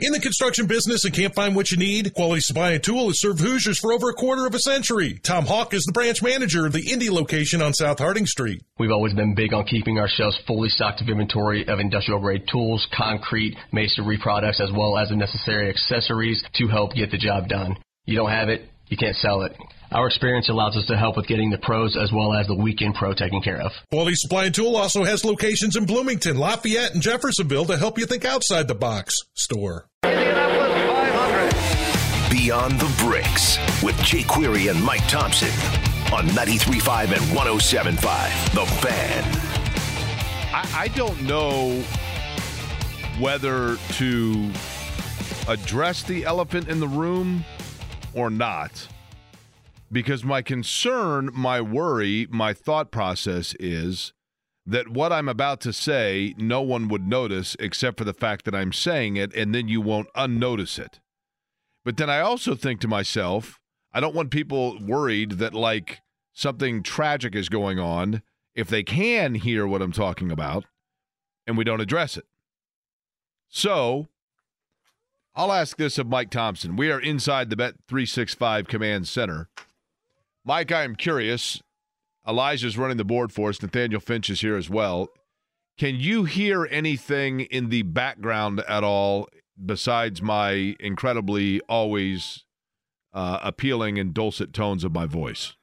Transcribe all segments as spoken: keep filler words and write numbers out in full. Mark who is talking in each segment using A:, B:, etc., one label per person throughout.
A: In the construction business and can't find what you need? Quality Supply and Tool has served Hoosiers for over a quarter of a century. Tom Hawk is the branch manager of the Indy location on South Harding Street.
B: We've always been big on keeping our shelves fully stocked of inventory of industrial-grade tools, concrete, masonry products, as well as the necessary accessories to help get the job done. You don't have it, you can't sell it. Our experience allows us to help with getting the pros as well as the weekend pro taken care of.
A: Quality Supply and Tool also has locations in Bloomington, Lafayette, and Jeffersonville to help you think outside the box. Store.
C: Indianapolis five hundred.
D: Beyond the Bricks with Jay Query and Mike Thompson on ninety-three point five and one oh seven point five. The Fan.
E: I, I don't know whether to address the elephant in the room or not. Because my concern, my worry, my thought process is that what I'm about to say, no one would notice except for the fact that I'm saying it, and then you won't unnotice it. But then I also think to myself, I don't want people worried that, like, something tragic is going on if they can hear what I'm talking about and we don't address it. So I'll ask this of Mike Thompson. We are inside the Bet three sixty-five Command Center. Mike, I am curious. Elijah's running the board for us. Nathaniel Finch is here as well. Can you hear anything in the background at all besides my incredibly always uh, appealing and dulcet tones of my voice?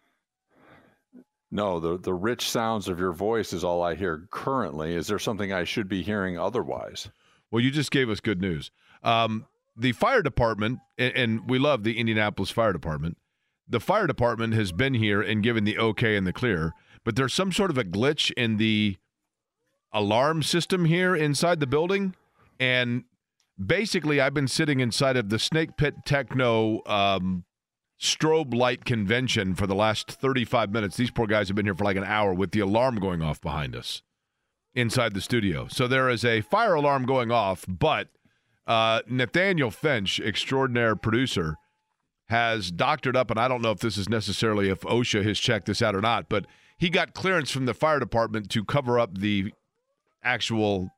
F: No, the, the rich sounds of your voice is all I hear currently. Is there something I should be hearing otherwise?
E: Well, you just gave us good news. Um, the fire department, and, and we love the Indianapolis Fire Department, the fire department has been here and given the okay and the clear, but there's some sort of a glitch in the alarm system here inside the building. And basically, I've been sitting inside of the Snake Pit Techno um, strobe light convention for the last thirty-five minutes. These poor guys have been here for like an hour with the alarm going off behind us inside the studio. So there is a fire alarm going off, but uh, Nathaniel Finch, extraordinary producer, has doctored up, and I don't know if this is necessarily if OSHA has checked this out or not, but he got clearance from the fire department to cover up the actual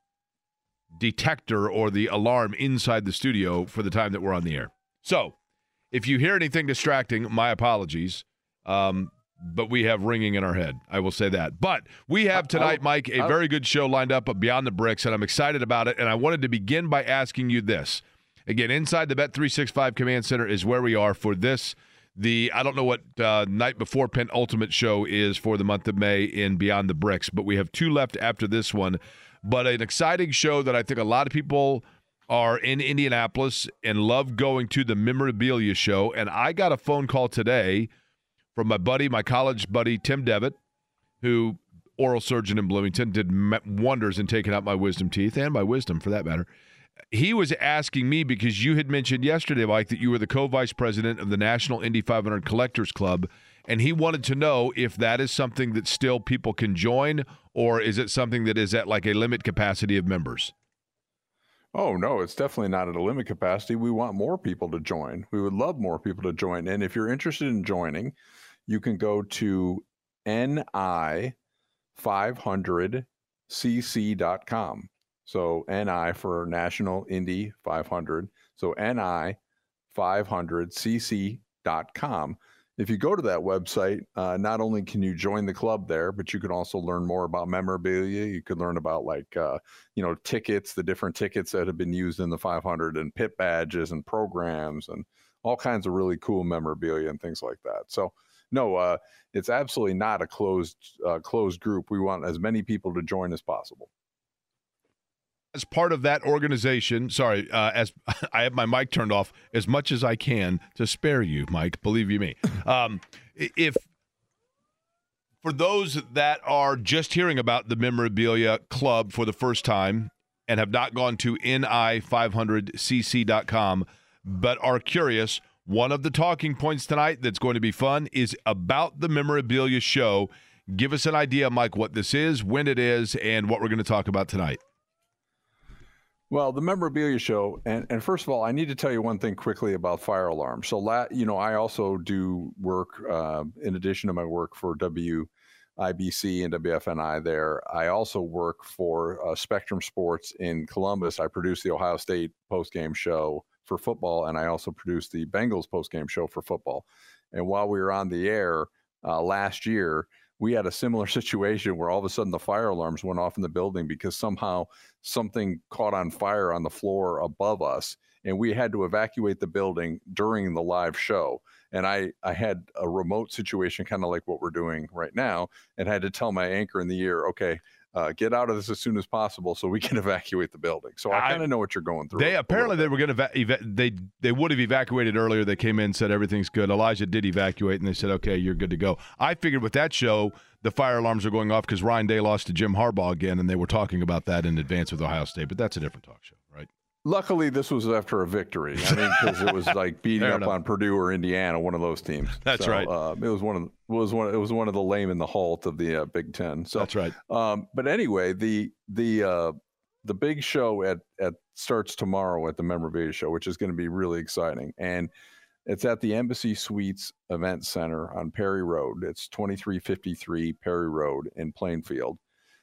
E: detector or the alarm inside the studio for the time that we're on the air. So if you hear anything distracting, my apologies, um, but we have ringing in our head. I will say that. But we have tonight, Mike, a very good show lined up at Beyond the Bricks, and I'm excited about it, and I wanted to begin by asking you this. Again, inside the Bet three sixty-five Command Center is where we are for this. The I don't know what uh, night before penultimate show is for the month of May in Beyond the Bricks, but we have two left after this one. But an exciting show that I think a lot of people are in Indianapolis and love going to, the Memorabilia Show. And I got a phone call today from my buddy, my college buddy, Tim Devitt, who, oral surgeon in Bloomington, did wonders in taking out my wisdom teeth, and my wisdom for that matter. He was asking me, because you had mentioned yesterday, Mike, that you were the co-vice president of the National Indy five hundred Collectors Club, and he wanted to know if that is something that still people can join, or is it something that is at like a limit capacity of members?
F: Oh, no, it's definitely not at a limit capacity. We want more people to join. We would love more people to join. And if you're interested in joining, you can go to N I five hundred C C dot com. So N I for National Indy five hundred. So N I five hundred C C dot com. If you go to that website, uh, not only can you join the club there, but you can also learn more about memorabilia. You could learn about, like, uh, you know, tickets, the different tickets that have been used in the five hundred, and pit badges and programs and all kinds of really cool memorabilia and things like that. So, no, uh, it's absolutely not a closed uh, closed group. We want as many people to join as possible.
E: As part of that organization, sorry, uh, as I have my mic turned off as much as I can to spare you, Mike, believe you me. Um, if for those that are just hearing about the Memorabilia Club for the first time and have not gone to N I five hundred C C dot com, but are curious, one of the talking points tonight that's going to be fun is about the Memorabilia Show. Give us an idea, Mike, what this is, when it is, and what we're going to talk about tonight.
F: Well, the Memorabilia Show, and, and first of all, I need to tell you one thing quickly about fire alarms. So, la, you know, I also do work, uh, in addition to my work for W I B C and W F N I there. I also work for uh, Spectrum Sports in Columbus. I produce the Ohio State postgame show for football, and I also produce the Bengals postgame show for football. And while we were on the air uh, last year, we had a similar situation where all of a sudden the fire alarms went off in the building because somehow something caught on fire on the floor above us, and we had to evacuate the building during the live show. And I, I had a remote situation, kind of like what we're doing right now, and had to tell my anchor in the ear, okay, uh, get out of this as soon as possible so we can evacuate the building. So I kind of know what you're going through.
E: They apparently they were going to eva- they they would have evacuated earlier. They came in, said everything's good. Elijah did evacuate, and they said, okay, you're good to go. I figured with that show, the fire alarms are going off because Ryan Day lost to Jim Harbaugh again, and they were talking about that in advance with Ohio State. But that's a different talk show, right?
F: Luckily, this was after a victory. I mean, because it was like beating up
E: enough.
F: on Purdue or Indiana, one of those teams.
E: That's
F: so,
E: right.
F: Uh, it was one of the, was one. It was one of the lame and the halt of the uh, Big Ten. So
E: that's right.
F: Um, but anyway, the the uh, the big show at at starts tomorrow at the Memorabilia Show, which is going to be really exciting, and it's at the Embassy Suites Event Center on Perry Road. It's twenty-three fifty-three Perry Road in Plainfield,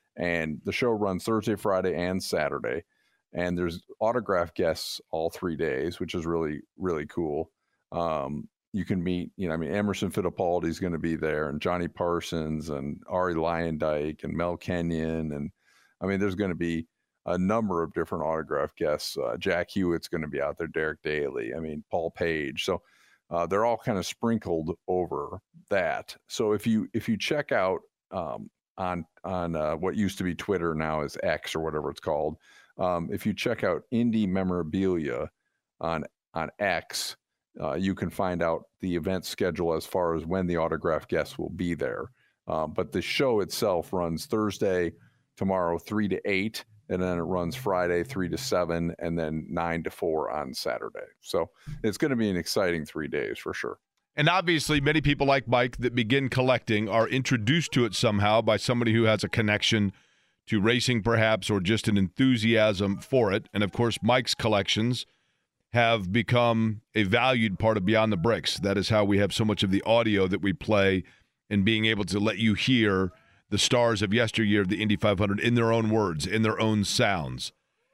F: and the show runs Thursday, Friday, and Saturday. And there's autograph guests all three days, which is really, really cool. Um, you can meet, you know, I mean, Emerson Fittipaldi is going to be there, and Johnny Parsons, and Ari Lyondike, and Mel Kenyon. And I mean, there's going to be a number of different autograph guests. Uh, Jack Hewitt's going to be out there, Derek Daly, I mean, Paul Page. So uh, they're all kind of sprinkled over that. So if you if you check out um, on, on uh, what used to be Twitter, now is X or whatever it's called, Um, if you check out Indy Memorabilia on on X, uh, you can find out the event schedule as far as when the autograph guests will be there. Um, but the show itself runs Thursday, tomorrow, three to eight, and then it runs Friday, three to seven, and then nine to four on Saturday. So it's going to be an exciting three days for sure.
E: And obviously, many people like Mike that begin collecting are introduced to it somehow by somebody who has a connection to racing perhaps, or just an enthusiasm for it. And of course, Mike's collections have become a valued part of Beyond the Bricks. That is how we have so much of the audio that we play, and being able to let you hear the stars of yesteryear of the Indy five hundred in their own words, in their own sounds.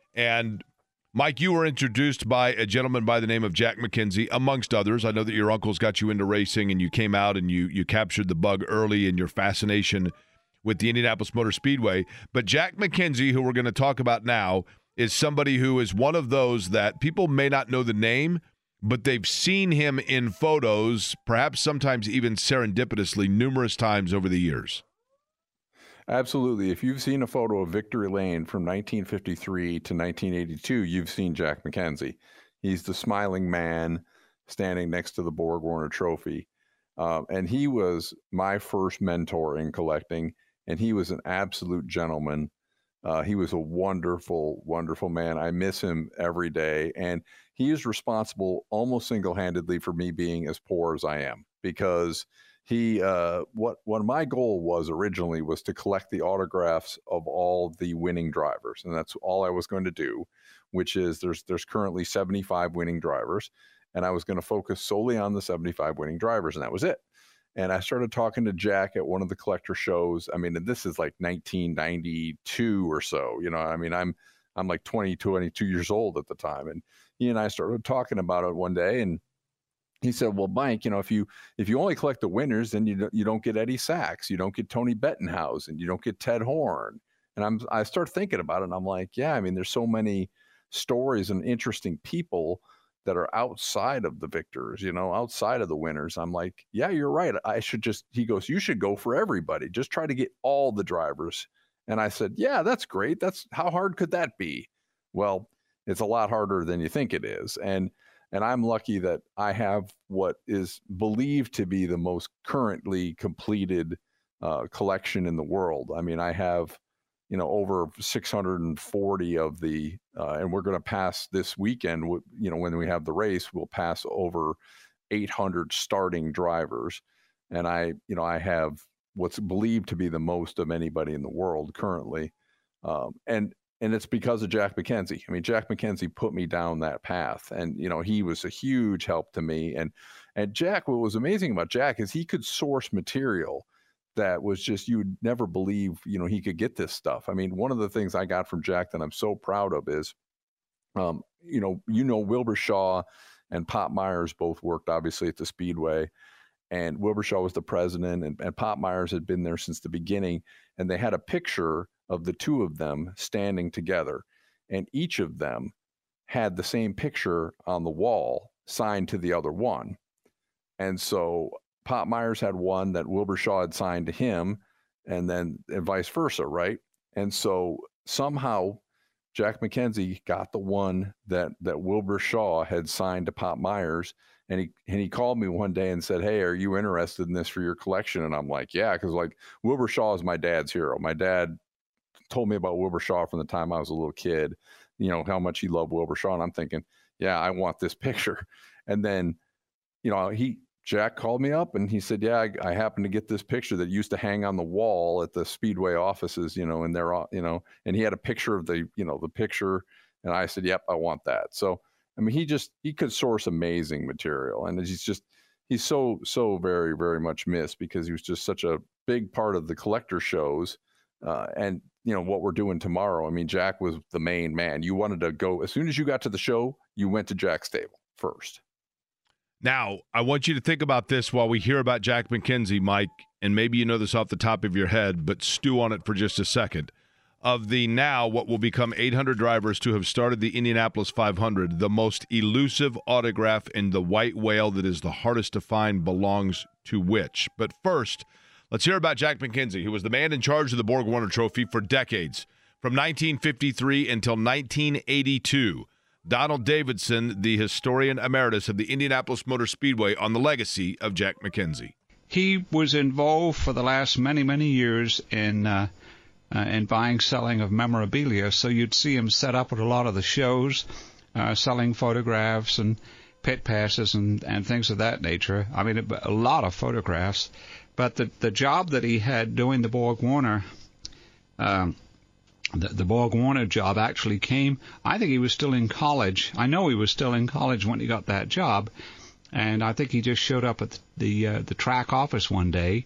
E: And Mike, you were introduced by a gentleman by the name of Jack McKenzie, amongst others. I know that your uncle's got you into racing, and you came out and you you captured the bug early in your fascination with the Indianapolis Motor Speedway. But Jack McKenzie, who we're going to talk about now, is somebody who is one of those that people may not know the name, but they've seen him in photos, perhaps sometimes even serendipitously, numerous times over the years.
F: Absolutely. If you've seen a photo of Victory Lane from nineteen fifty-three to nineteen eighty-two, you've seen Jack McKenzie. He's the smiling man standing next to the Borg Warner Trophy. Um, and he was my first mentor in collecting. And he was an absolute gentleman. Uh, he was a wonderful, wonderful man. I miss him every day. And he is responsible almost single-handedly for me being as poor as I am, because he, uh, what, what my goal was originally was to collect the autographs of all the winning drivers. And that's all I was going to do, which is there's, there's currently seventy-five winning drivers. And I was going to focus solely on the seventy-five winning drivers. And that was it. And I started talking to Jack at one of the collector shows. I mean, and this is like nineteen ninety-two or so, you know, I mean, I'm, I'm like twenty, twenty-two years old at the time. And he and I started talking about it one day, and he said, well, Mike, you know, if you, if you only collect the winners, then you don't, you don't get Eddie Sachs, you don't get Tony Bettenhausen, you don't get Ted Horn. And I'm, I start thinking about it, and I'm like, yeah, I mean, there's so many stories and interesting people that are outside of the victors, you know, outside of the winners. I'm like, yeah, you're right. I should just, he goes, you should go for everybody. Just try to get all the drivers. And I said, yeah, that's great. That's, how hard could that be? Well, it's a lot harder than you think it is. And, and I'm lucky that I have what is believed to be the most currently completed uh, collection in the world. I mean, I have, you know, over six hundred forty of the, uh, and we're going to pass this weekend, you know, when we have the race, we'll pass over eight hundred starting drivers. And I, you know, I have what's believed to be the most of anybody in the world currently. Um, and, and it's because of Jack McKenzie. I mean, Jack McKenzie put me down that path, and, you know, he was a huge help to me. And, and Jack, what was amazing about Jack is he could source material that was just, you would never believe, you know, he could get this stuff. I mean, one of the things I got from Jack that I'm so proud of is, um, you know, you know, Wilbur Shaw and Pop Myers both worked obviously at the Speedway, and Wilbur Shaw was the president, and, and Pop Myers had been there since the beginning. And they had a picture of the two of them standing together, and each of them had the same picture on the wall signed to the other one. And so Pop Myers had one that Wilbur Shaw had signed to him, and then and vice versa, right? And so somehow Jack McKenzie got the one that that Wilbur Shaw had signed to Pop Myers, and he and he called me one day and said, "Hey, are you interested in this for your collection?" And I'm like, "Yeah," because like Wilbur Shaw is my dad's hero. My dad told me about Wilbur Shaw from the time I was a little kid, you know, how much he loved Wilbur Shaw, and I'm thinking, yeah, I want this picture. And then, you know, he Jack called me up and he said, yeah, I, I happened to get this picture that used to hang on the wall at the Speedway offices, you know, and they're, you know, and he had a picture of the, you know, the picture. And I said, yep, I want that. So, I mean, he just, he could source amazing material, and he's just, he's so, so very, very much missed because he was just such a big part of the collector shows. Uh, and, you know, what we're doing tomorrow. I mean, Jack was the main man. You wanted to go, as soon as you got to the show, you went to Jack's stable first.
E: Now, I want you to think about this while we hear about Jack McKenzie, Mike, and maybe you know this off the top of your head, but stew on it for just a second. Of the now what will become eight hundred drivers to have started the Indianapolis five hundred, the most elusive autograph in the white whale that is the hardest to find belongs to which? But first, let's hear about Jack McKenzie, who was the man in charge of the Borg Warner Trophy for decades, from nineteen fifty-three until nineteen eighty-two. Donald Davidson, the historian emeritus of the Indianapolis Motor Speedway, on the legacy of Jack McKenzie.
G: He was involved for the last many, many years in uh, uh, in buying, selling of memorabilia. So you'd see him set up at a lot of the shows, uh, selling photographs and pit passes and, and things of that nature. I mean, a lot of photographs. But the the job that he had doing the Borg Warner, um, the, the Borg Warner job actually came, I think he was still in college. I know he was still in college when he got that job. And I think he just showed up at the uh, the track office one day.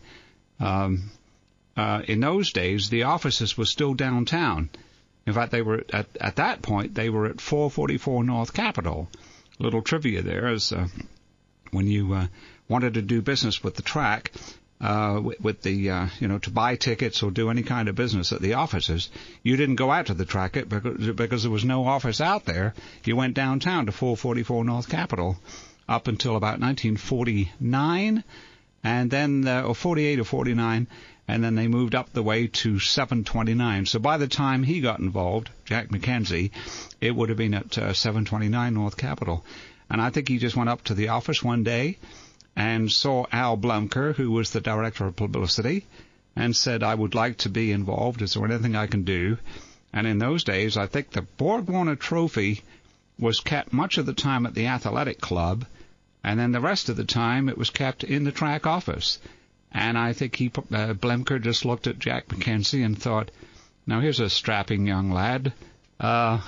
G: Um, uh, in those days, the offices were still downtown. In fact, they were at at that point they were at four forty-four North Capitol. A little trivia there is uh, when you uh, wanted to do business with the track, uh, with, with the uh, you know to buy tickets or do any kind of business at the offices, you didn't go out to the track it because because there was no office out there. You went downtown to four forty-four North Capitol up until about nineteen forty-nine, and then uh, or forty-eight or forty-nine, and then they moved up the way to seven twenty-nine. So by the time he got involved, Jack McKenzie, it would have been at uh, seven twenty-nine North Capitol. And I think he just went up to the office one day and saw Al Blumker, who was the director of publicity, and said, I would like to be involved. Is there anything I can do? And in those days, I think the Borg Warner Trophy was kept much of the time at the Athletic Club, and then the rest of the time it was kept in the track office. And I think he, uh, Blemker just looked at Jack McKenzie and thought, now here's a strapping young lad. Uh,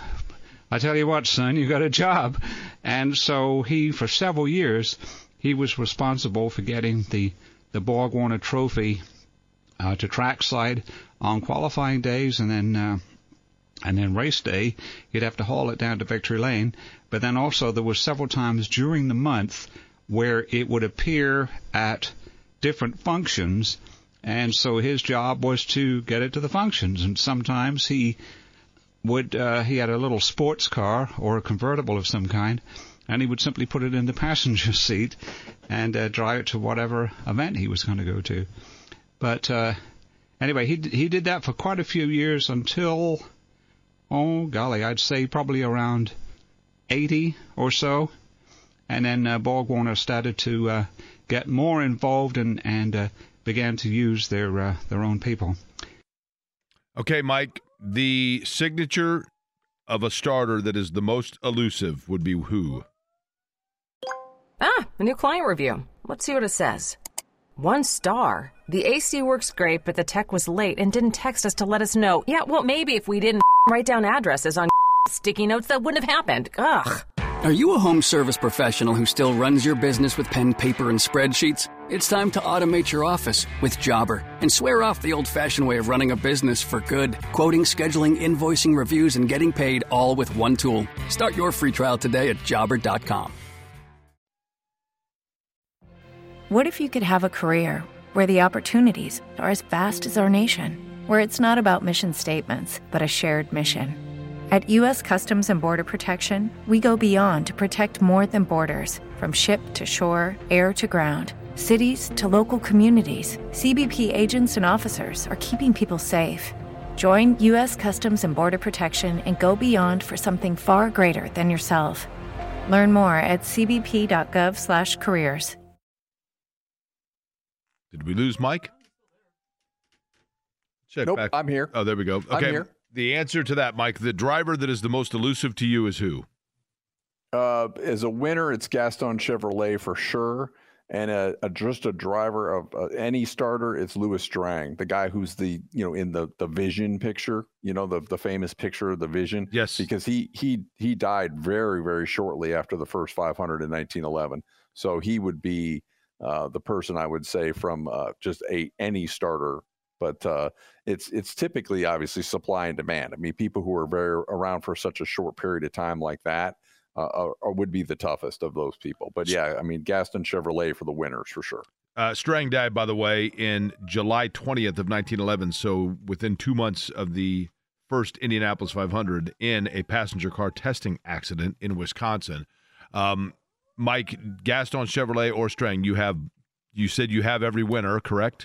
G: I tell you what, son, you got a job. And so he, for several years, he was responsible for getting the, the Borg Warner Trophy uh, to trackside on qualifying days, and then uh, and then race day, you'd have to haul it down to Victory Lane. But then also there were several times during the month where it would appear at different functions, and so his job was to get it to the functions. And sometimes he would uh, he had a little sports car or a convertible of some kind, and he would simply put it in the passenger seat and uh, drive it to whatever event he was going to go to. But uh, anyway, he he did that for quite a few years until, oh golly, I'd say probably around eighty or so, and then uh, Borg Warner started to uh, get more involved and and uh, began to use their uh, their own people.
E: Okay, Mike, the signature of a starter that is the most elusive would be who?
H: Ah, a new client review. Let's see what it says. One star. The A C works great, but the tech was late and didn't text us to let us know. Yeah, well, maybe if we didn't write down addresses on sticky notes, that wouldn't have happened. Ugh.
I: Are you a home service professional who still runs your business with pen, paper, and spreadsheets? It's time to automate your office with Jobber and swear off the old-fashioned way of running a business for good. Quoting, scheduling, invoicing, reviews, and getting paid all with one tool. Start your free trial today at jobber dot com.
J: What if you could have a career where the opportunities are as vast as our nation, where it's not about mission statements, but a shared mission? At U S Customs and Border Protection, we go beyond to protect more than borders. From ship to shore, air to ground, cities to local communities, C B P agents and officers are keeping people safe. Join U S Customs and Border Protection and go beyond for something far greater than yourself. Learn more at c b p dot gov slash careers.
E: Did we lose Mike? Check
F: nope,
E: back.
F: I'm here.
E: Oh, there we go. Okay.
F: I'm here.
E: The answer to that, Mike, the driver that is the most elusive to you is who?
F: Uh, as a winner, it's Gaston Chevrolet for sure. And a, a, just a driver of uh, any starter, it's Louis Strang, the guy who's the, you know, in the, the Vision picture, you know, the, the famous picture of the Vision.
E: Yes.
F: Because he he he died very, very shortly after the first five hundred in nineteen eleven. So he would be uh, the person I would say from uh, just a any starter. But uh, it's it's typically, obviously, supply and demand. I mean, people who are very around for such a short period of time like that uh, are, would be the toughest of those people. But, yeah, I mean, Gaston Chevrolet for the winners for sure.
E: Uh, Strang died, by the way, in July twentieth of nineteen eleven, so within two months of the first Indianapolis five hundred in a passenger car testing accident in Wisconsin. Um, Mike, Gaston Chevrolet or Strang, you have you said you have every winner, correct?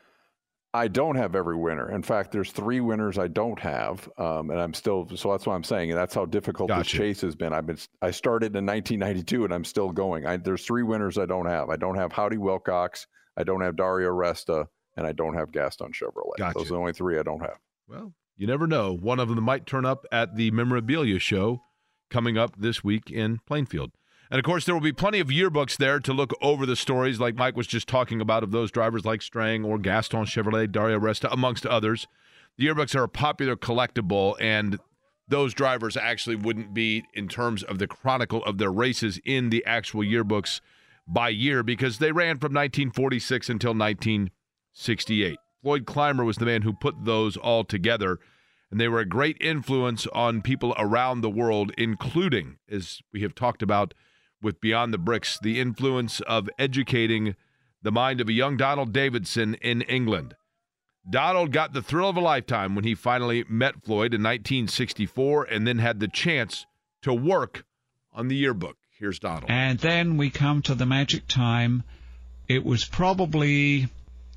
F: I don't have every winner. In fact, there's three winners I don't have, um, and I'm still. So that's what I'm saying, and that's how difficult
E: gotcha.
F: this chase has been. I've been. I started in nineteen ninety-two, and I'm still going. I, there's three winners I don't have. I don't have Howdy Wilcox, I don't have Dario Resta, and I don't have Gaston Chevrolet.
E: Gotcha.
F: Those are the only three I don't have.
E: Well, you never know. One of them might turn up at the memorabilia show coming up this week in Plainfield. And, of course, there will be plenty of yearbooks there to look over the stories like Mike was just talking about of those drivers like Strang or Gaston Chevrolet, Dario Resta, amongst others. The yearbooks are a popular collectible, and those drivers actually wouldn't be, in terms of the chronicle of their races, in the actual yearbooks by year because they ran from nineteen forty-six until nineteen sixty-eight. Floyd Clymer was the man who put those all together, and they were a great influence on people around the world, including, as we have talked about, with Beyond the Bricks, the influence of educating the mind of a young Donald Davidson in England. Donald got the thrill of a lifetime when he finally met Floyd in nineteen sixty-four and then had the chance to work on the yearbook. Here's Donald.
G: And then we come to the magic time. It was probably,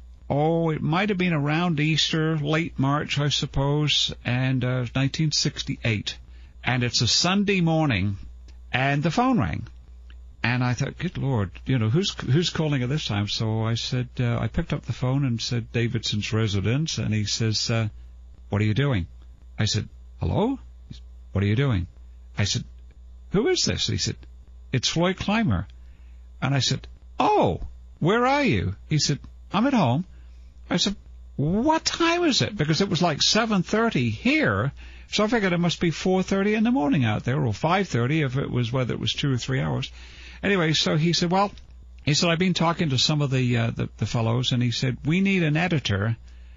G: oh, it might have been around Easter, late March, I suppose, and uh, nineteen sixty-eight. And it's a Sunday morning, and the phone rang. And I thought, good Lord, you know, who's who's calling at this time? So I said, uh, I picked up the phone and said, Davidson's residence. And he says, uh, what are you doing? I said, hello? He said, what are you doing? I said, who is this? He said, it's Floyd Clymer. And I said, oh, where are you? He said, I'm at home. I said, what time is it? Because it was like seven thirty here. So I figured it must be four thirty in the morning out there, or five thirty if it was, whether it was two or three hours. Anyway, so he said, well, he said, I've been talking to some of the, uh, the, the fellows, and he said, we need an editor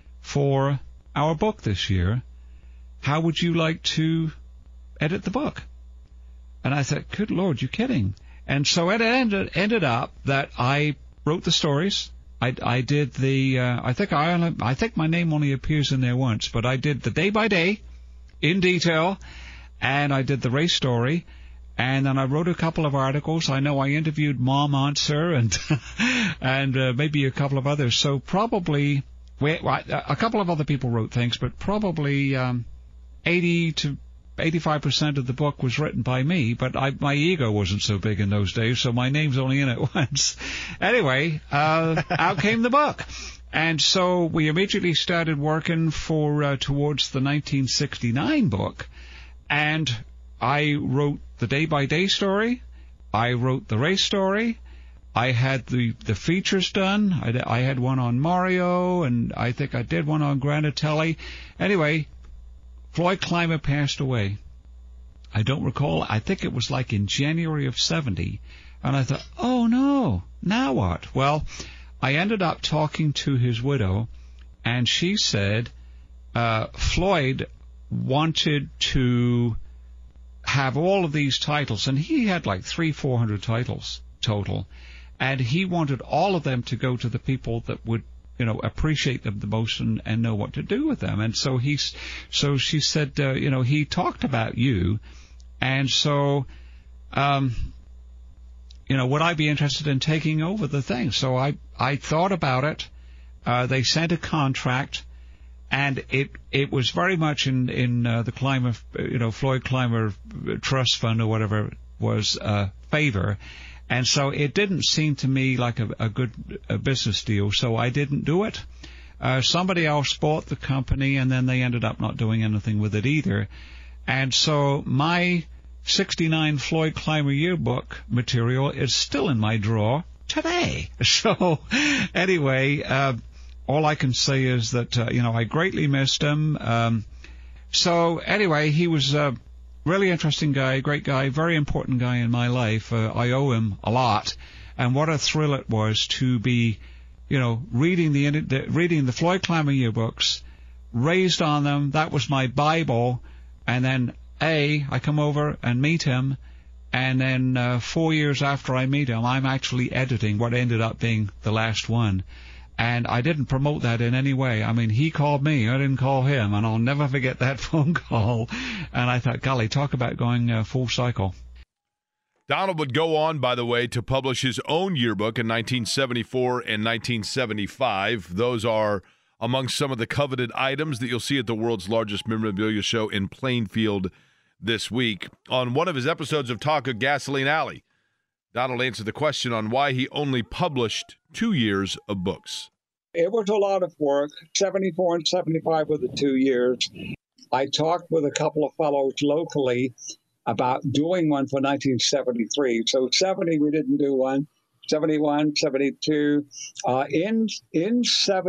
G: for our book this year. How would you like to edit the book? And I thought, good Lord, you're kidding. And so it ended, ended up that I wrote the stories. I, I did the, uh, I think I only, I think my name only appears in there once, but I did the day by day in detail, and I did the race story. And then I wrote a couple of articles. I know I interviewed Mom Answer and and uh, maybe a couple of others. So probably we, a couple of other people wrote things, but probably um, eighty to eighty-five percent of the book was written by me. But I, my ego wasn't so big in those days, so my name's only in it once. Anyway, uh, out came the book. And so we immediately started working for uh, towards the nineteen sixty-nine book, and I wrote the day-by-day story. I wrote the race story. I had the, the features done. I, I had one on Mario, and I think I did one on Granatelli. Anyway, Floyd Clymer passed away. I don't recall. I think it was like in January of seventy. And I thought, oh, no, now what? Well, I ended up talking to his widow, and she said uh, Floyd wanted to have all of these titles, and he had like three, four hundred titles total, and he wanted all of them to go to the people that would, you know, appreciate them the most and, and know what to do with them. And so he's, so she said, uh, you know, he talked about you, and so, um, you know, would I be interested in taking over the thing? So I, I thought about it. Uh, they sent a contract, and it it was very much in in uh, the Clymer, you know, Floyd Clymer Trust Fund or whatever it was uh, favor, and so it didn't seem to me like a, a good a business deal. So I didn't do it. Uh, somebody else bought the company, and then they ended up not doing anything with it either. And so my sixty-nine Floyd Clymer yearbook material is still in my drawer today. So anyway, uh, all I can say is that, uh, you know, I greatly missed him. Um, so anyway, he was a really interesting guy, great guy, very important guy in my life. Uh, I owe him a lot. And what a thrill it was to be, you know, reading the, the reading the Floyd Clymer yearbooks, raised on them. That was my Bible. And then, A, I come over and meet him. And then uh, four years after I meet him, I'm actually editing what ended up being the last one. And I didn't promote that in any way. I mean, he called me. I didn't call him. And I'll never forget that phone call. And I thought, golly, talk about going uh, full cycle.
E: Donald would go on, by the way, to publish his own yearbook in nineteen seventy-four and nineteen seventy-five. Those are among some of the coveted items that you'll see at the world's largest memorabilia show in Plainfield this week. On one of his episodes of Talk of Gasoline Alley, Donald answered the question on why he only published two years of books.
K: It was a lot of work. seventy-four and seventy-five were the two years. I talked with a couple of fellows locally about doing one for nineteen seventy-three. So seventy, we didn't do one. seventy-one, seventy-two. Uh, in, in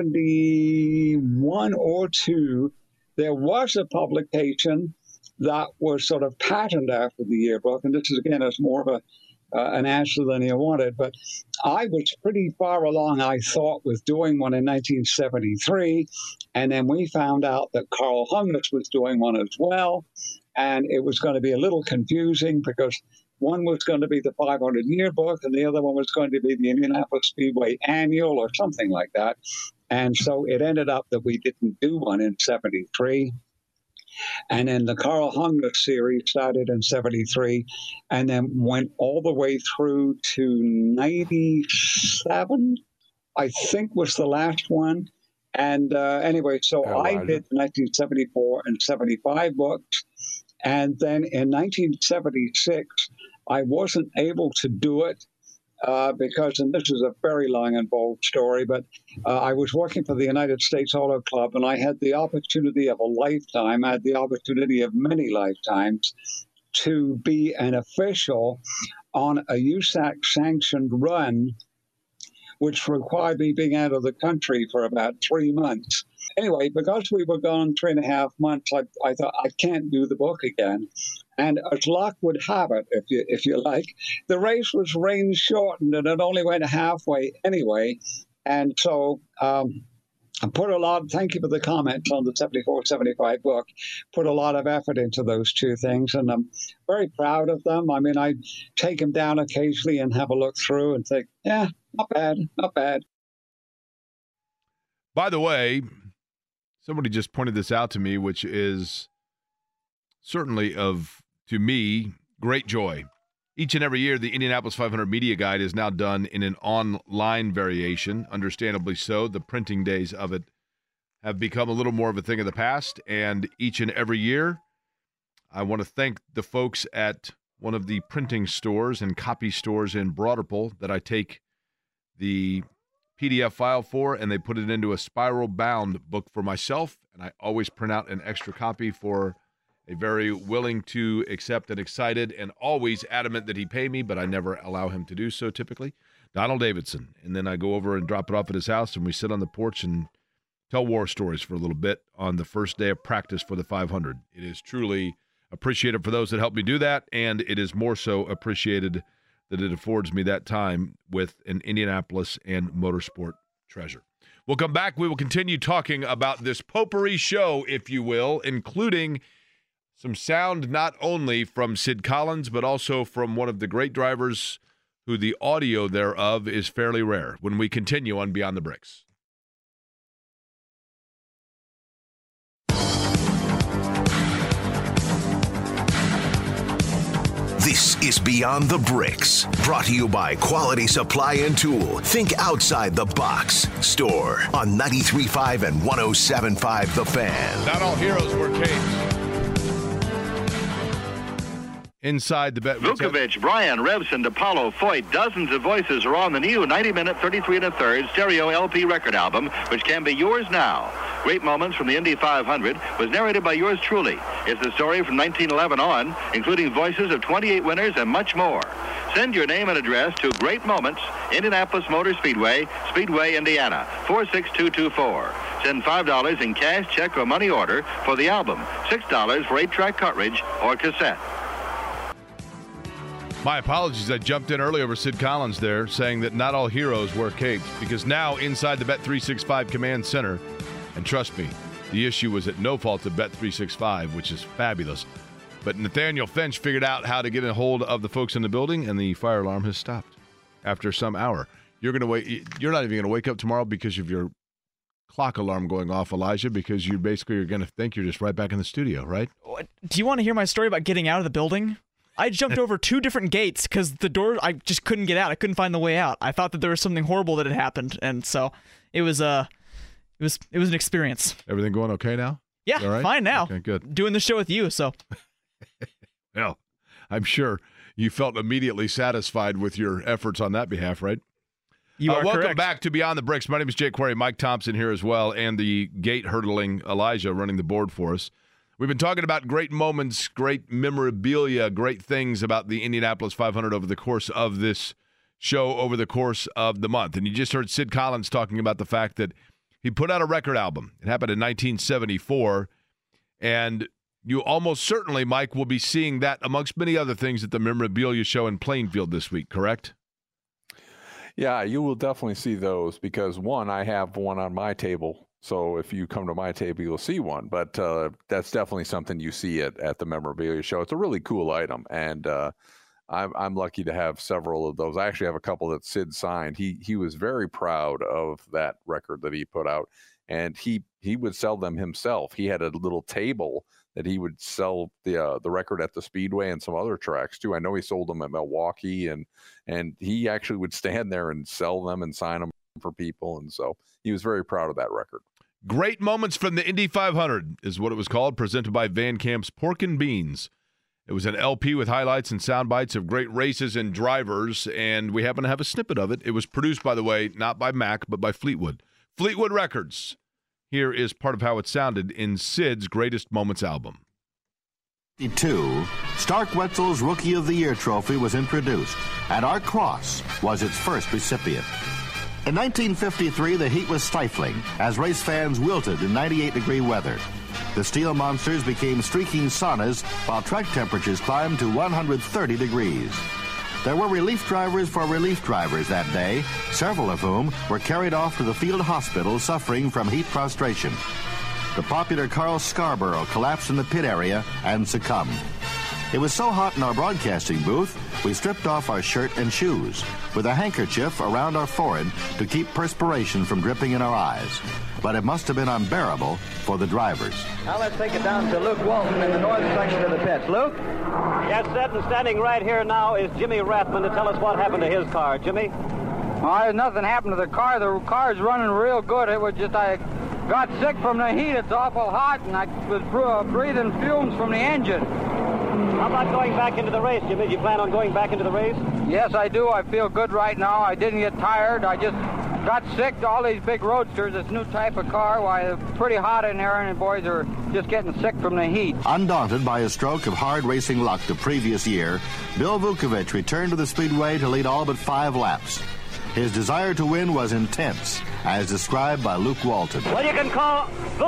K: seventy-one or two, there was a publication that was sort of patterned after the yearbook. And this is, again, as more of a Uh, an answer than you wanted. But I was pretty far along, I thought, with doing one in nineteen seventy-three. And then we found out that Carl Hungus was doing one as well. And it was going to be a little confusing because one was going to be the five hundred yearbook and the other one was going to be the Indianapolis Speedway Annual or something like that. And so it ended up that we didn't do one in seventy-three. And then the Carl Hungus series started in seventy-three and then went all the way through to ninety-seven, I think was the last one. And uh, anyway, so oh, I did nineteen seventy-four and seventy-five books. And then in nineteen seventy-six, I wasn't able to do it uh, because, and this is a very long, involved story, but uh, I was working for the United States Auto Club, and I had the opportunity of a lifetime, I had the opportunity of many lifetimes, to be an official on a U S A C-sanctioned run, which required me being out of the country for about three months. Anyway, because we were gone three and a half months, I, I thought, I can't do the book again. And as luck would have it, if you if you like, the race was rain shortened, and it only went halfway anyway. And so um, I put a lot, thank you for the comments on the seventy-four seventy-five book, put a lot of effort into those two things, and I'm very proud of them. I mean, I take them down occasionally and have a look through and think, yeah, not bad, not bad.
E: By the way, somebody just pointed this out to me, which is certainly of, to me, great joy. Each and every year, the Indianapolis five hundred Media Guide is now done in an online variation, understandably so. The printing days of it have become a little more of a thing of the past, and each and every year, I want to thank the folks at one of the printing stores and copy stores in Broderpool that I take the P D F file for, and they put it into a spiral-bound book for myself, and I always print out an extra copy for a very willing to accept and excited and always adamant that he pay me, but I never allow him to do so typically, Donald Davidson. And then I go over and drop it off at his house, and we sit on the porch and tell war stories for a little bit on the first day of practice for the five hundred. It is truly appreciated for those that helped me do that, and it is more so appreciated that it affords me that time with an Indianapolis and motorsport treasure. We'll come back. We will continue talking about this potpourri show, if you will, including some sound not only from Sid Collins, but also from one of the great drivers who the audio thereof is fairly rare, when we continue on Beyond the Bricks.
D: This is Beyond the Bricks, brought to you by Quality Supply and Tool. Think outside the box. Store on ninety-three point five and one oh seven point five The Fan.
E: Not all heroes wear capes. Inside the bet.
L: Vukovic, Bryan, Revson, DePaulo, Foyt, dozens of voices are on the new ninety minute, thirty-three and a third stereo L P record album, which can be yours now. Great Moments from the Indy five hundred was narrated by yours truly. It's the story from nineteen eleven on, including voices of twenty-eight winners and much more. Send your name and address to Great Moments, Indianapolis Motor Speedway, Speedway, Indiana, four six two two four. Send five dollars in cash, check, or money order for the album, six dollars for eight-track cartridge or cassette.
E: My apologies. I jumped in early over Sid Collins there, saying that not all heroes wear capes, because now inside the Bet three sixty-five Command Center, and trust me, the issue was at no fault of Bet three sixty-five, which is fabulous. But Nathaniel Finch figured out how to get a hold of the folks in the building, and the fire alarm has stopped after some hour. You're going to wait. You're not even going to wake up tomorrow because of your clock alarm going off, Elijah, because you basically are going to think you're just right back in the studio, right?
M: Do you want to hear my story about getting out of the building? I jumped over two different gates because the door, I just couldn't get out. I couldn't find the way out. I thought that there was something horrible that had happened, and so it was uh, it was it was an experience.
E: Everything going okay now?
M: Yeah,
E: all right?
M: Fine now.
E: Okay, good.
M: Doing the show with you, so.
E: Well, I'm sure you felt immediately satisfied with your efforts on that behalf, right?
M: You
E: uh,
M: are
E: welcome
M: correct.
E: back to Beyond the Bricks. My name is Jake Query. Mike Thompson here as well, and the gate hurdling Elijah running the board for us. We've been talking about great moments, great memorabilia, great things about the Indianapolis five hundred over the course of this show, over the course of the month. And you just heard Sid Collins talking about the fact that he put out a record album. It happened in nineteen seventy-four. And you almost certainly, Mike, will be seeing that amongst many other things at the memorabilia show in Plainfield this week, correct?
F: Yeah, you will definitely see those because, one, I have one on my table. So if you come to my table, you'll see one. But uh, that's definitely something you see at, at the memorabilia show. It's a really cool item. And uh, I'm, I'm lucky to have several of those. I actually have a couple that Sid signed. He he was very proud of that record that he put out. And he, he would sell them himself. He had a little table that he would sell the uh, the record at the Speedway and some other tracks too. I know he sold them at Milwaukee, and and he actually would stand there and sell them and sign them for people. And so he was very proud of that record.
E: Great Moments from the Indy five hundred is what it was called, presented by Van Camp's Pork and Beans. It was an L P with highlights and sound bites of great races and drivers, and we happen to have a snippet of it. It was produced, by the way, not by Mac, but by Fleetwood. Fleetwood Records. Here is part of how it sounded in Sid's Greatest Moments album.
N: Two, Stark Wetzel's Rookie of the Year trophy was introduced, and Art Cross was its first recipient. In nineteen fifty-three, the heat was stifling as race fans wilted in ninety-eight degree weather. The steel monsters became streaking saunas while track temperatures climbed to one hundred thirty degrees. There were relief drivers for relief drivers that day, several of whom were carried off to the field hospital suffering from heat prostration. The popular Carl Scarborough collapsed in the pit area and succumbed. It was so hot in our broadcasting booth, we stripped off our shirt and shoes with a handkerchief around our forehead to keep perspiration from dripping in our eyes. But it must have been unbearable for the drivers.
O: Now let's take it down to Luke Walton in the north section of the pits. Luke?
P: Yes, Seth, and standing right here now is Jimmy Rathman to tell us what happened to his car. Jimmy?
Q: Well, nothing happened to the car. The car's running real good. It was just I got sick from the heat. It's awful hot, and I was breathing fumes from the engine.
P: How about going back into the race, Jimmy? Do you plan on going back into the race?
Q: Yes, I do. I feel good right now. I didn't get tired. I just got sick to all these big roadsters, this new type of car. Why, it's pretty hot in there, and the boys are just getting sick from the heat.
N: Undaunted by a stroke of hard racing luck the previous year, Bill Vukovic returned to the Speedway to lead all but five laps. His desire to win was intense, as described by Luke Walton.
P: Well, you can call... Look.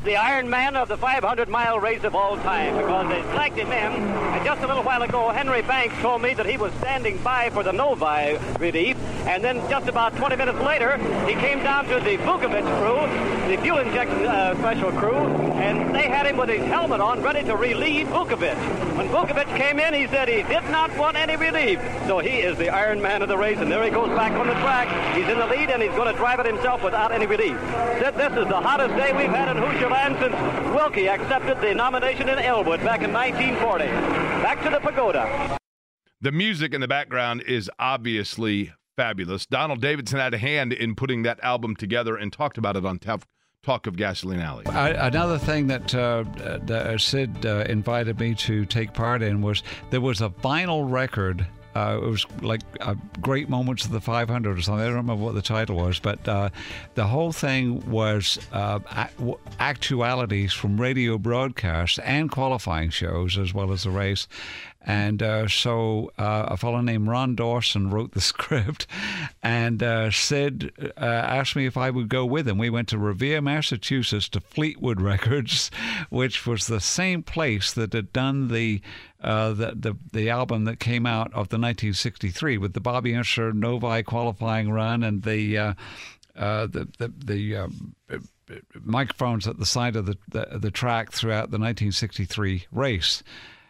P: the Iron Man of the five hundred mile race of all time, because they flagged him in. And just a little while ago, Henry Banks told me that he was standing by for the Novi relief. And then just about twenty minutes later, he came down to the Vukovic crew, the fuel injection uh, special crew, and they had him with his helmet on, ready to relieve Vukovic. When Vukovic came in, he said he did not want any relief. So he is the Iron Man of the race, and there he goes back on the track. He's in the lead, and he's going to drive it himself without any relief. Said this is the hottest day we've had in Hoosier land since Wilkie accepted the nomination in Elwood back in nineteen forty. Back to the pagoda.
E: The music in the background is obviously fabulous. Donald Davidson had a hand in putting that album together and talked about it on Talk, Talk of Gasoline Alley.
G: I, another thing that, uh, that Sid uh, invited me to take part in was there was a vinyl record. Uh, it was like uh, Great Moments of the five hundred or something. I don't remember what the title was, but uh, the whole thing was uh, actualities from radio broadcasts and qualifying shows as well as the race. And uh, so uh, a fellow named Ron Dawson wrote the script, and uh, Sid uh, asked me if I would go with him. We went to Revere, Massachusetts, to Fleetwood Records, which was the same place that had done the uh, the, the the album that came out of the nineteen sixty-three with the Bobby Unser Novi qualifying run and the uh, uh, the the, the um, microphones at the side of the, the the track throughout the nineteen sixty-three race.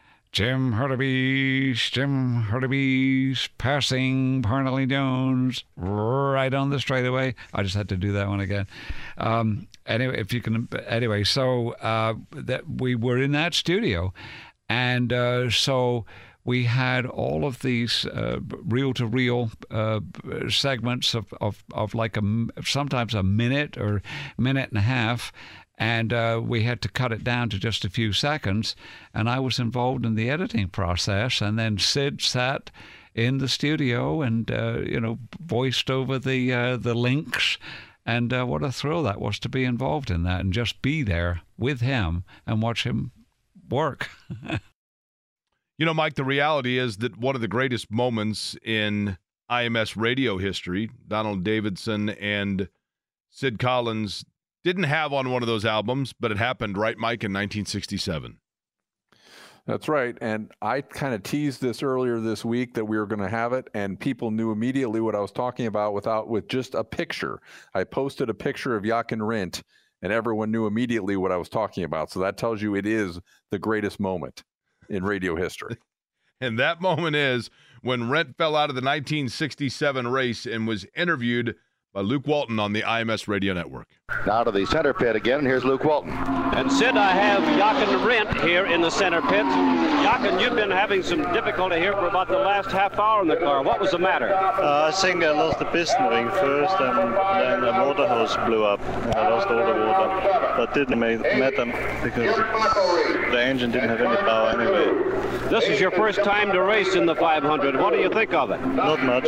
G: Jim Hurtubise, Jim Hurtubise, passing Parnelly Jones right on the straightaway. I just had to do that one again. Um, anyway, if you can. Anyway, so uh, that we were in that studio, and uh, so we had all of these uh, reel-to-reel uh, segments of, of of like a sometimes a minute or minute and a half. And uh, we had to cut it down to just a few seconds. And I was involved in the editing process. And then Sid sat in the studio and, uh, you know, voiced over the uh, the links. And uh, what a thrill that was to be involved in that and just be there with him and watch him work.
E: You know, Mike, the reality is that one of the greatest moments in I M S radio history, Donald Davidson and Sid Collins didn't have on one of those albums, but it happened, right, Mike, in nineteen sixty-seven.
F: That's right. And I kind of teased this earlier this week that we were going to have it, and people knew immediately what I was talking about without with just a picture. I posted a picture of Jochen Rindt, and everyone knew immediately what I was talking about. So that tells you it is the greatest moment in radio history.
E: And that moment is when Rindt fell out of the nineteen sixty-seven race and was interviewed by Luke Walton on the I M S Radio Network.
N: Now to the center pit again, and here's Luke Walton.
P: And Sid, I have Jochen Rindt here in the center pit. Jochen, you've been having some difficulty here for about the last half hour in the car. What was the matter?
R: Uh, I think I lost the piston ring first, and then the water hose blew up, and I lost all the water. But didn't matter because the engine didn't have any power anyway.
P: This is your first time to race in the five hundred. What do you think of it?
R: Not much.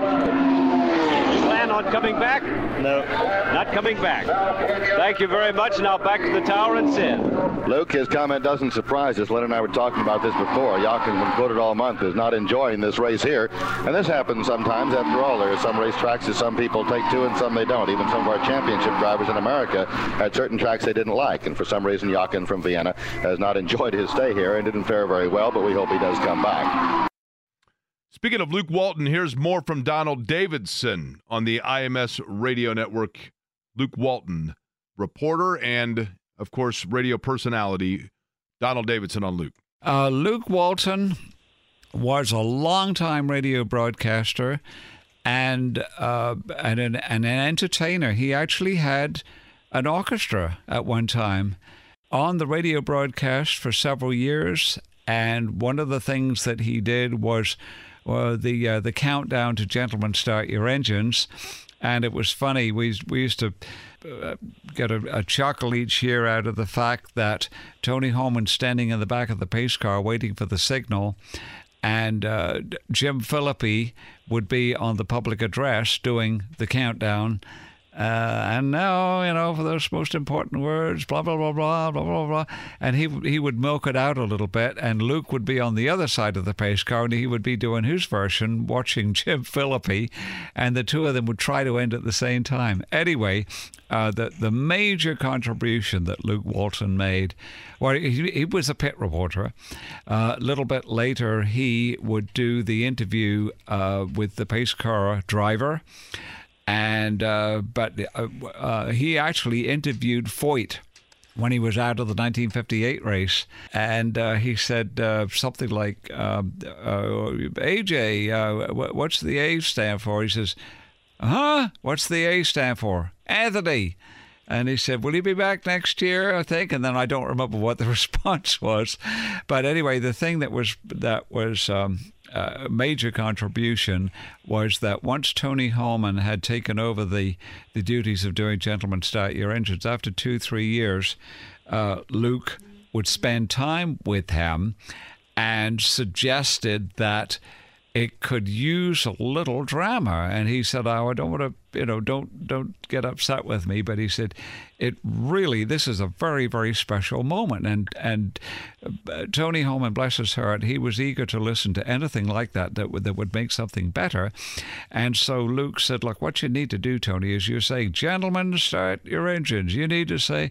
P: Plan on coming back?
R: No.
P: Not coming back. Thank you very much. Now back to the tower and Sid.
N: Luke, his comment doesn't surprise us. Len and I were talking about this before. Jochen, been quoted all month, is not enjoying this race here. And this happens sometimes. After all, there are some racetracks that some people take to and some they don't. Even some of our championship drivers in America had certain tracks they didn't like. And for some reason, Jochen from Vienna has not enjoyed his stay here and didn't fare very well, but we hope he does come back.
E: Speaking of Luke Walton, here's more from Donald Davidson on the I M S Radio Network. Luke Walton, reporter and, of course, radio personality. Donald Davidson on Luke.
G: Uh, Luke Walton was a longtime radio broadcaster and, uh, and, an, and an entertainer. He actually had an orchestra at one time on the radio broadcast for several years. And one of the things that he did was Well, the uh, the countdown to Gentlemen Start Your Engines, and it was funny. We we used to uh, get a, a chuckle each year out of the fact that Tony Holman standing in the back of the pace car waiting for the signal, and uh, Jim Philippi would be on the public address doing the countdown,
S: Uh, and now, you know, for those most important words, blah, blah, blah, blah, blah, blah, blah. And he he would milk it out a little bit, and Luke would be on the other side of the pace car, and he would be doing his version, watching Jim Phillippe, and the two of them would try to end at the same time. Anyway, uh, the, the major contribution that Luke Walton made, well, he, he was a pit reporter. Uh, a little bit later, he would do the interview uh, with the pace car driver. And uh, but uh, uh, he actually interviewed Foyt when he was out of the nineteen fifty-eight race, and uh, he said uh, something like, uh, uh, "A J, uh, what's the A stand for?" He says, "Huh? What's the A stand for?" "Anthony." And he said, "Will you be back next year?" I think. And then I don't remember what the response was, but anyway, the thing that was that was. Um, A major contribution was that once Tony Holman had taken over the, the duties of doing Gentlemen Start Your Engines, after two, three years, uh, Luke would spend time with him and suggested that it could use a little drama. And he said, "Oh, I don't want to, you know, don't don't get upset with me." But he said, "It really, this is a very, very special moment." And and uh, Tony Holman, bless his heart, he was eager to listen to anything like that that would that would make something better. And so Luke said, "Look, what you need to do, Tony, is you say, 'Gentlemen, start your engines.' You need to say,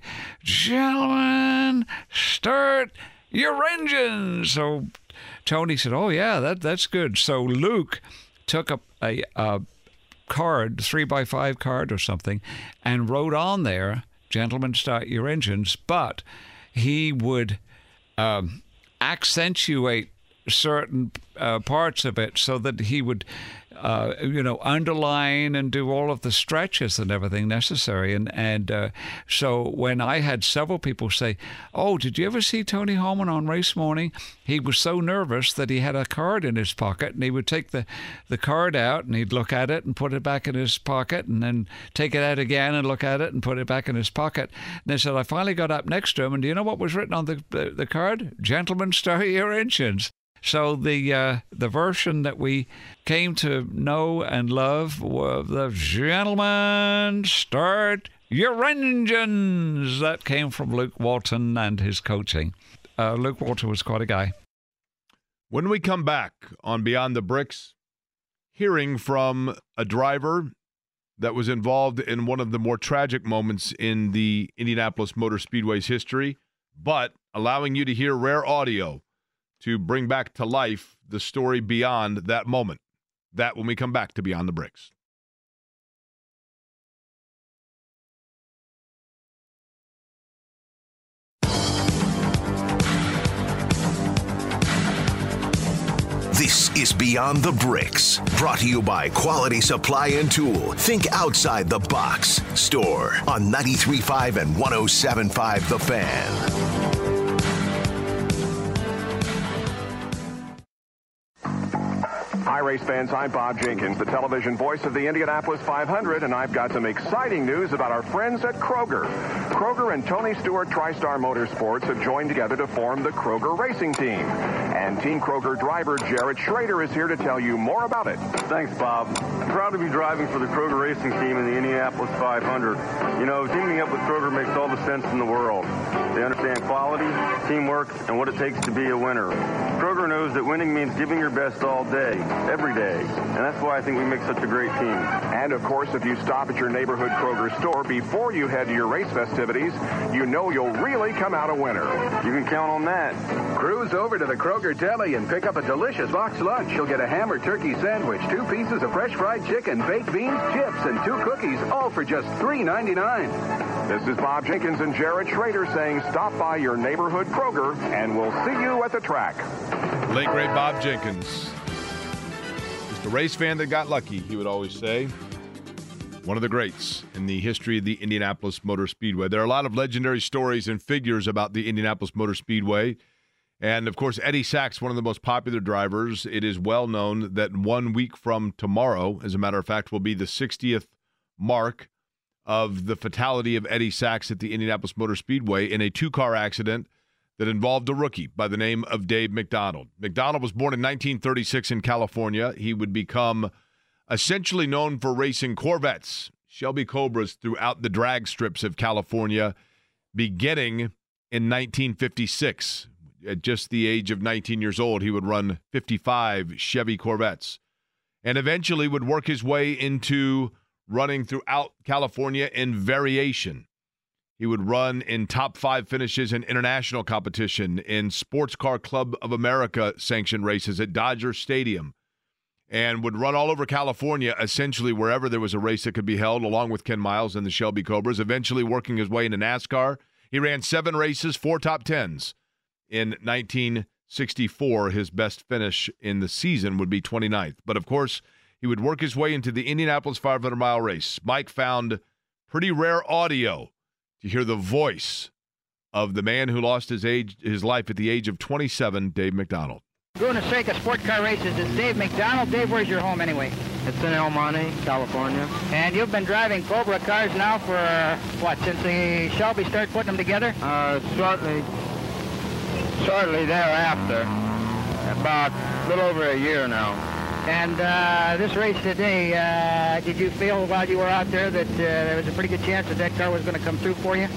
S: 'Gentlemen, start your engines.'" So Tony said, "Oh yeah, that that's good." So Luke took a, a, a card, three by five card or something, and wrote on there, "Gentlemen, start your engines." But he would um, accentuate certain uh, parts of it so that he would, uh, you know, underline and do all of the stretches and everything necessary. And and uh, so when I had several people say, "Oh, did you ever see Tony Holman on race morning? He was so nervous that he had a card in his pocket, and he would take the, the card out and he'd look at it and put it back in his pocket, and then take it out again and look at it and put it back in his pocket." And they said, I finally got up next to him, and do you know what was written on the the, the card? "Gentlemen, start your engines." So the uh, the version that we came to know and love was the "Gentlemen, start your engines." That came from Luke Walton and his coaching. Uh, Luke Walton was quite a guy.
E: When we come back on Beyond the Bricks, hearing from a driver that was involved in one of the more tragic moments in the Indianapolis Motor Speedway's history, but allowing you to hear rare audio to bring back to life the story beyond that moment. That when we come back to Beyond the Bricks.
D: This is Beyond the Bricks, brought to you by Quality Supply and Tool. Think outside the box. Store on ninety-three point five and one oh seven point five The Fan.
T: Hi, race fans. I'm Bob Jenkins, the television voice of the Indianapolis five hundred, and I've got some exciting news about our friends at Kroger. Kroger and Tony Stewart TriStar Motorsports have joined together to form the Kroger Racing Team. And Team Kroger driver Jared Schrader is here to tell you more about it.
U: Thanks, Bob. I'm proud to be driving for the Kroger Racing Team in the Indianapolis five hundred. You know, teaming up with Kroger makes all the sense in the world. They understand quality, teamwork, and what it takes to be a winner. Kroger knows that winning means giving your best all day, every day, and that's why I think we make such a great team.
T: And, of course, if you stop at your neighborhood Kroger store before you head to your race festivities, you know you'll really come out a winner.
U: You can count on that.
V: Cruise over to the Kroger Deli and pick up a delicious box lunch. You'll get a ham or turkey sandwich, two pieces of fresh fried chicken, baked beans, chips, and two cookies, all for just three ninety-nine.
T: This is Bob Jenkins and Jared Schrader saying stop by your neighborhood Kroger, and we'll see you at the track.
E: Late great Bob Jenkins. Just a race fan that got lucky, he would always say. One of the greats in the history of the Indianapolis Motor Speedway. There are a lot of legendary stories and figures about the Indianapolis Motor Speedway. And, of course, Eddie Sachs, one of the most popular drivers. It is well known that one week from tomorrow, as a matter of fact, will be the sixtieth mark of the fatality of Eddie Sachs at the Indianapolis Motor Speedway in a two-car accident that involved a rookie by the name of Dave McDonald. McDonald was born in nineteen thirty-six in California. He would become essentially known for racing Corvettes, Shelby Cobras throughout the drag strips of California, beginning in nineteen fifty-six. At just the age of nineteen years old, he would run fifty-five Chevy Corvettes and eventually would work his way into running throughout California in variation. He would run in top five finishes in international competition, in Sports Car Club of America sanctioned races at Dodger Stadium, and would run all over California, essentially wherever there was a race that could be held, along with Ken Miles and the Shelby Cobras, eventually working his way into NASCAR. He ran seven races, four top tens. In nineteen sixty-four, his best finish in the season would be twenty-ninth. But, of course, he would work his way into the Indianapolis five hundred mile race. Mike found pretty rare audio to hear the voice of the man who lost his age, his life at the age of twenty-seven, Dave McDonald.
A: Laguna Seca Sport Car Races is Dave McDonald. Dave, where's your home anyway?
Q: It's in El Monte, California.
A: And you've been driving Cobra cars now for, uh, what, since the Shelby started putting them together?
Q: Uh, shortly, shortly thereafter. About a little over a year now.
A: And uh, this race today, uh, did you feel while you were out there that uh, there was a pretty good chance that that car was going to come through for you?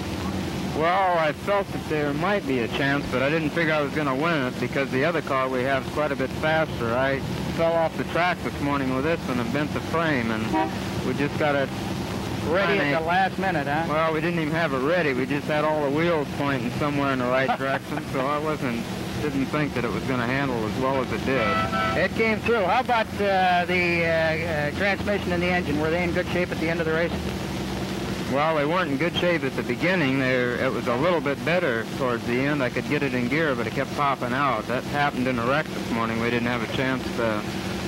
Q: Well, I felt that there might be a chance, but I didn't figure I was going to win it because the other car we have is quite a bit faster. I fell off the track this morning with this one and bent the frame, and we just got it
A: ready at the last minute, huh?
Q: Well, we didn't even have it ready. We just had all the wheels pointing somewhere in the right direction, so I wasn't, didn't think that it was going to handle as well as it did.
A: It came through. How about uh, the uh, uh, transmission and the engine? Were they in good shape at the end of the race?
Q: Well, they weren't in good shape at the beginning. They, it was a little bit better towards the end. I could get it in gear, but it kept popping out. That happened in a wreck this morning. We didn't have a chance to,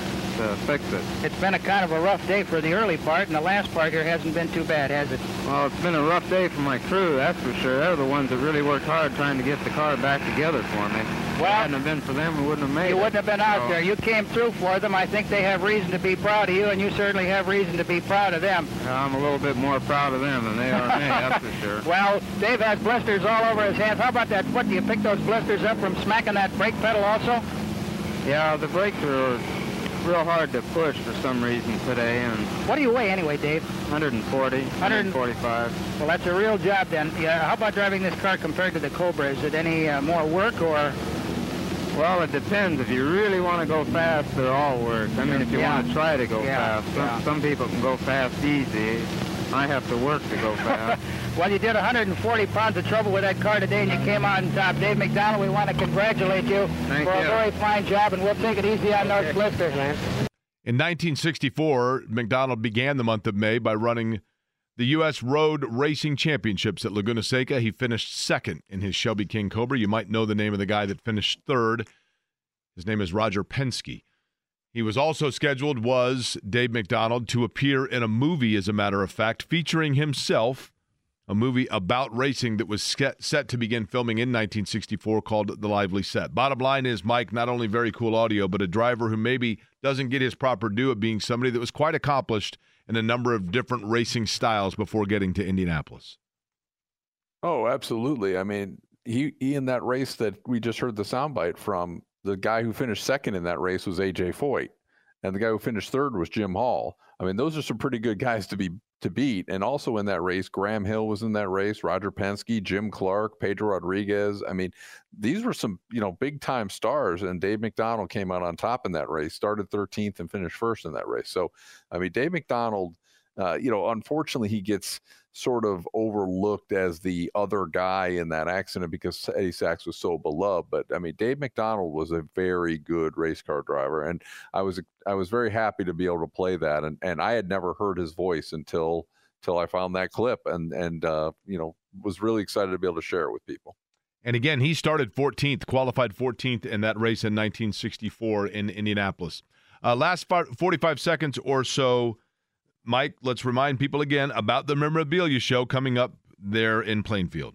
Q: to fix it.
A: It's been a kind of a rough day for the early part, and the last part here hasn't been too bad, has it?
Q: Well, it's been a rough day for my crew, that's for sure. They're the ones that really worked hard trying to get the car back together for me. Well, if it hadn't have been for them, we wouldn't have made
A: you
Q: it.
A: You wouldn't have been out
Q: so.
A: there. You came through for them. I think they have reason to be proud of you, and you certainly have reason to be proud of them.
Q: I'm a little bit more proud of them than they are me, that's for sure.
A: Well, Dave has blisters all over his hands. How about that foot? Do you pick those blisters up from smacking that brake pedal also?
Q: Yeah, the brakes are real hard to push for some reason today. And
A: what do you weigh anyway, Dave?
Q: one forty, one forty-five.
A: Well, that's a real job then. Yeah, how about driving this car compared to the Cobra? Is it any uh, more work or...
Q: Well, it depends. If you really want to go fast, they're all work. I mean, if you yeah. want to try to go
A: yeah.
Q: fast. Some,
A: yeah.
Q: some people can go fast easy. I have to work to go fast.
A: Well, you did one hundred forty pounds of trouble with that car today, and you came out on top. Dave McDonald, we want to congratulate you
Q: Thank
A: for
Q: you.
A: a very fine job, and we'll take it easy on those blisters, man.
E: In nineteen sixty-four, McDonald began the month of May by running the U S Road Racing Championships at Laguna Seca. He finished second in his Shelby King Cobra. You might know the name of the guy that finished third. His name is Roger Penske. He was also scheduled, was Dave McDonald, to appear in a movie, as a matter of fact, featuring himself, a movie about racing that was set to begin filming in nineteen sixty-four called The Lively Set. Bottom line is, Mike, not only very cool audio, but a driver who maybe doesn't get his proper due of being somebody that was quite accomplished in a number of different racing styles before getting to Indianapolis.
F: Oh, absolutely. I mean, he, he in that race that we just heard the soundbite from, the guy who finished second in that race was A J Foyt, and the guy who finished third was Jim Hall. I mean, those are some pretty good guys to be to beat. And also in that race, Graham Hill was in that race, Roger Penske, Jim Clark, Pedro Rodriguez. I mean, these were some, you know, big time stars, and Dave McDonald came out on top in that race, started thirteenth and finished first in that race. So, I mean, Dave McDonald, uh, you know, unfortunately he gets sort of overlooked as the other guy in that accident because Eddie Sachs was so beloved. But I mean, Dave McDonald was a very good race car driver, and I was I was very happy to be able to play that. And and I had never heard his voice until until I found that clip, and and uh, you know, was really excited to be able to share it with people.
E: And again, he started fourteenth, qualified fourteenth in that race in nineteen sixty-four in Indianapolis. Uh, last forty-five seconds or so, Mike, let's remind people again about the memorabilia show coming up there in Plainfield.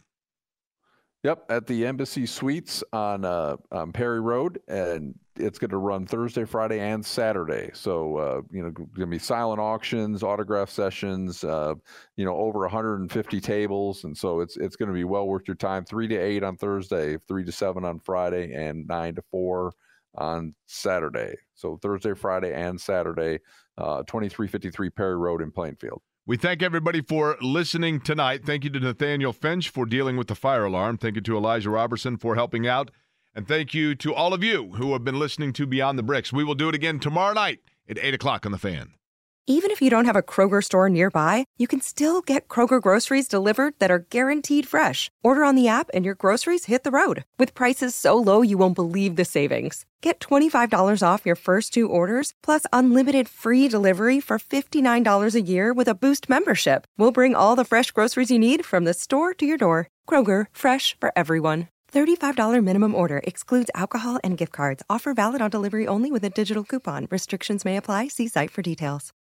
F: Yep, at the Embassy Suites on, uh, on Perry Road, and it's going to run Thursday, Friday, and Saturday. So, uh, you know, going to be silent auctions, autograph sessions, uh, you know, over one hundred fifty tables, and so it's it's going to be well worth your time. Three to eight on Thursday, three to seven on Friday, and nine to four on Saturday. So Thursday, Friday, and Saturday. Uh, twenty-three fifty-three Perry Road in Plainfield.
E: We thank everybody for listening tonight. Thank you to Nathaniel Finch for dealing with the fire alarm. Thank you to Elijah Robertson for helping out. And thank you to all of you who have been listening to Beyond the Bricks. We will do it again tomorrow night at eight o'clock on The Fan.
B: Even if you don't have a Kroger store nearby, you can still get Kroger groceries delivered that are guaranteed fresh. Order on the app and your groceries hit the road with prices so low you won't believe the savings. Get twenty-five dollars off your first two orders, plus unlimited free delivery for fifty-nine dollars a year with a Boost membership. We'll bring all the fresh groceries you need from the store to your door. Kroger, fresh for everyone. thirty-five dollars minimum order excludes alcohol and gift cards. Offer valid on delivery only with a digital coupon. Restrictions may apply. See site for details.